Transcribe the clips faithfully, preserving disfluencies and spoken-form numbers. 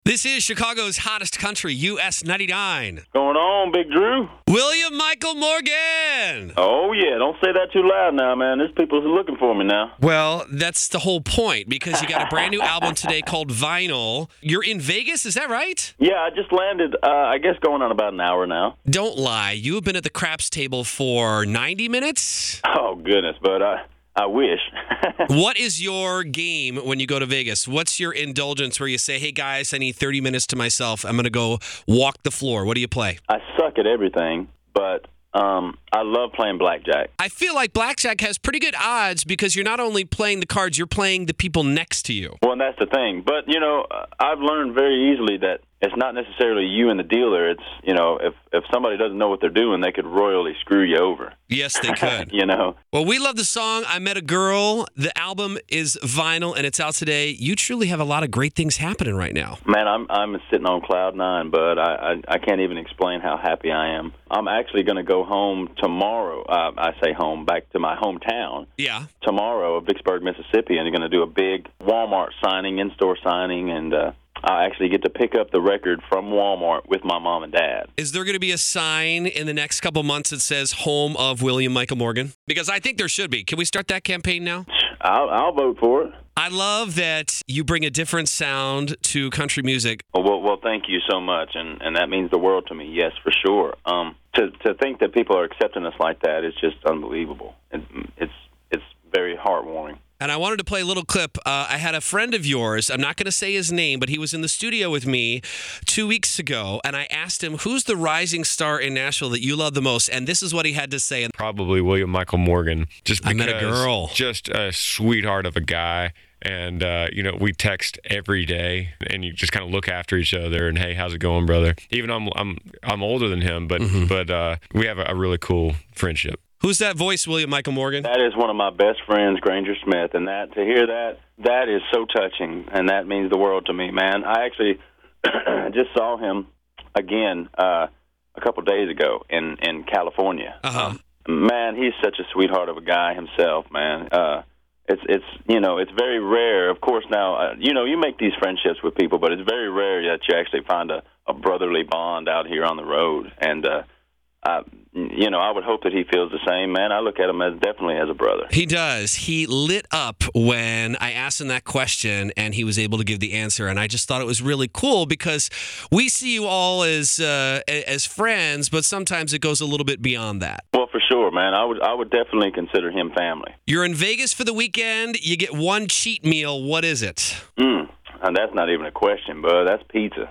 This is Chicago's hottest country, U S ninety-nine. Going on, Big Drew? William Michael Morgan. Oh, yeah. Don't say that too loud now, man. There's people looking for me now. Well, that's the whole point, because you got a brand new album today called Vinyl. You're in Vegas, is that right? Yeah, I just landed, uh, I guess, going on about an hour now. Don't lie. You have been at the craps table for ninety minutes? Oh, goodness, but I... I wish. What is your game when you go to Vegas? What's your indulgence where you say, hey, guys, I need thirty minutes to myself. I'm going to go walk the floor. What do you play? I suck at everything, but um, I love playing blackjack. I feel like blackjack has pretty good odds because you're not only playing the cards, you're playing the people next to you. Well, and that's the thing. But, you know, I've learned very easily that it's not necessarily you and the dealer. It's, you know, if, if somebody doesn't know what they're doing, they could royally screw you over. Yes, they could. You know? Well, we love the song I Met a Girl. The album is Vinyl, and it's out today. You truly have a lot of great things happening right now. Man, I'm I'm sitting on cloud nine, bud. I, I, I can't even explain how happy I am. I'm actually going to go home tomorrow. Uh, I say home, back to my hometown. Yeah. Tomorrow, of Vicksburg, Mississippi, and you're going to do a big Walmart signing, in-store signing, and uh, I actually get to pick up the record from Walmart with my mom and dad. Is there going to be a sign in the next couple months that says home of William Michael Morgan? Because I think there should be. Can we start that campaign now? I'll, I'll vote for it. I love that you bring a different sound to country music. Well, well, well thank you so much, and, and that means the world to me, yes, for sure. Um, to to think that people are accepting us like that is just unbelievable. It, it's it's very heartwarming. And I wanted to play a little clip. Uh, I had a friend of yours, I'm not going to say his name, but he was in the studio with me two weeks ago, and I asked him, who's the rising star in Nashville that you love the most? And this is what he had to say. Probably William Michael Morgan. Just because, I met a girl. Just a sweetheart of a guy. And, uh, you know, we text every day, and you just kind of look after each other, and, hey, how's it going, brother? Even though I'm I'm, I'm older than him, but, mm-hmm. but uh, we have a, a really cool friendship. Who's that voice, William Michael Morgan? That is one of my best friends, Granger Smith, and that to hear that, that is so touching, and that means the world to me, man. I actually just saw him again uh, a couple days ago in, in California. Uh-huh. Um, man, he's such a sweetheart of a guy himself, man. Uh, it's, it's you know, it's very rare. Of course, now, uh, you know, you make these friendships with people, but it's very rare that you actually find a, a brotherly bond out here on the road, and uh Uh, you know, I would hope that he feels the same, man. I look at him as definitely as a brother. He does. He lit up when I asked him that question, and he was able to give the answer. And I just thought it was really cool because we see you all as uh, as friends, but sometimes it goes a little bit beyond that. Well, for sure, man. I would I would definitely consider him family. You're in Vegas for the weekend. You get one cheat meal. What is it? Mm. And that's not even a question, bud. That's pizza.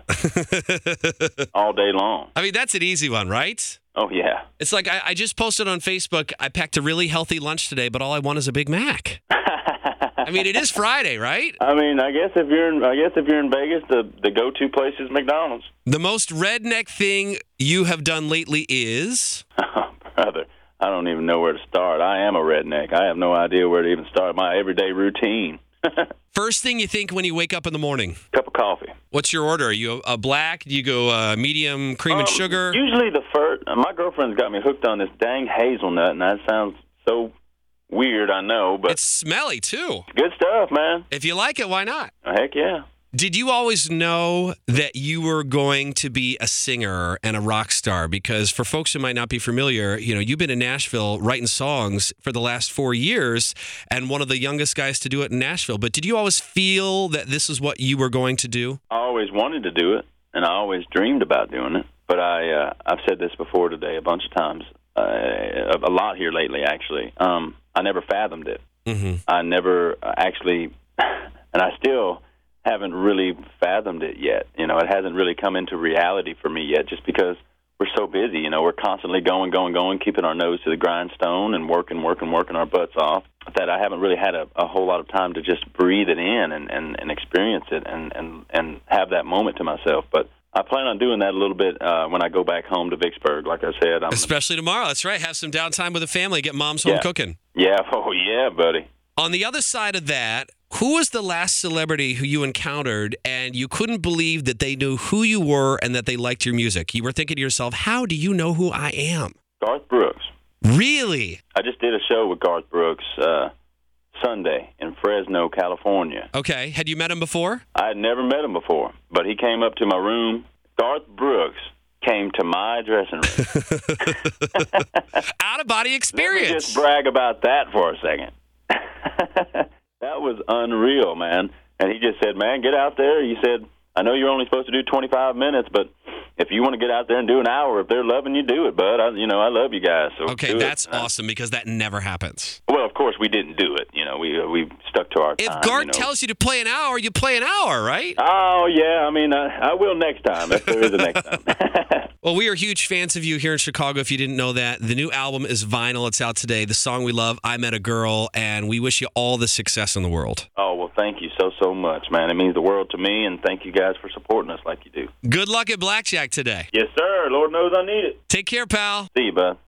All day long. I mean, that's an easy one, right? Oh, yeah. It's like I, I just posted on Facebook, I packed a really healthy lunch today, but all I want is a Big Mac. I mean, it is Friday, right? I mean, I guess if you're in, I guess if you're in Vegas, the, the go-to place is McDonald's. The most redneck thing you have done lately is? Oh, brother, I don't even know where to start. I am a redneck. I have no idea where to even start my everyday routine. First thing you think when you wake up in the morning? Cup of coffee. What's your order? Are you a black? Do you go uh, medium, cream um, and sugar? Usually the first. My girlfriend's got me hooked on this dang hazelnut, and that sounds so weird, I know, but it's smelly too. Good stuff, man. If you like it, why not? Heck yeah. Did you always know that you were going to be a singer and a rock star? Because for folks who might not be familiar, you know, you've been in Nashville writing songs for the last four years and one of the youngest guys to do it in Nashville. But did you always feel that this is what you were going to do? I always wanted to do it, and I always dreamed about doing it. But I, uh, I've said this before today a bunch of times, uh, a lot here lately, actually. Um, I never fathomed it. Mm-hmm. I never actually, and I still haven't really fathomed it yet. You know, it hasn't really come into reality for me yet just because we're so busy. You know, we're constantly going, going, going, keeping our nose to the grindstone and working, working, working our butts off, that I haven't really had a, a whole lot of time to just breathe it in and, and, and experience it and, and, and have that moment to myself. But I plan on doing that a little bit uh, when I go back home to Vicksburg, like I said. I'm Especially gonna... tomorrow. That's right. Have some downtime with the family. Get mom's home yeah. cooking. Yeah. Oh, yeah, buddy. On the other side of that, who was the last celebrity who you encountered and you couldn't believe that they knew who you were and that they liked your music? You were thinking to yourself, how do you know who I am? Garth Brooks. Really? I just did a show with Garth Brooks uh, Sunday in Fresno, California. Okay. Had you met him before? I had never met him before, but he came up to my room. Garth Brooks came to my dressing room. Out-of-body experience. Let me just brag about that for a second. That was unreal, man. And he just said, man, get out there. He said, I know you're only supposed to do twenty-five minutes, but if you want to get out there and do an hour, if they're loving you, do it, bud. I, you know, I love you guys. So okay, do that's it. awesome because that never happens. Well, of course, we didn't do it. You know, we uh, we stuck to our If time. Garth you know. tells you to play an hour, you play an hour, right? Oh, yeah. I mean, I, I will next time if there is a next time. Well, we are huge fans of you here in Chicago, if you didn't know that. The new album is vinyl. It's out today. The song we love, I Met a Girl, and we wish you all the success in the world. Oh, well, thank you so, so much, man. It means the world to me, and thank you guys for supporting us like you do. Good luck at Blackjack today. Yes, sir. Lord knows I need it. Take care, pal. See you, bud.